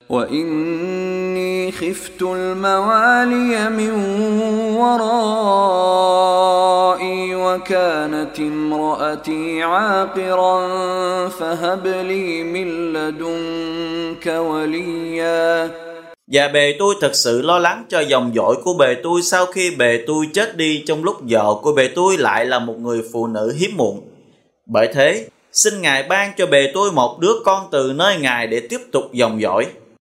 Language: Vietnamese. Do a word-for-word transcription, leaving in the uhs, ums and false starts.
وإني خفت الموالي من ورائي وكانت امرأتي عاقرا فهب لي من لدنك وليا. Và bề tôi thật sự lo lắng cho dòng dõi của bề tôi sau khi bề tôi chết đi, trong lúc vợ của bề tôi lại là một người phụ nữ hiếm muộn. Bởi thế, xin Ngài ban cho bề tôi một đứa con từ nơi Ngài để tiếp tục dòng dõi.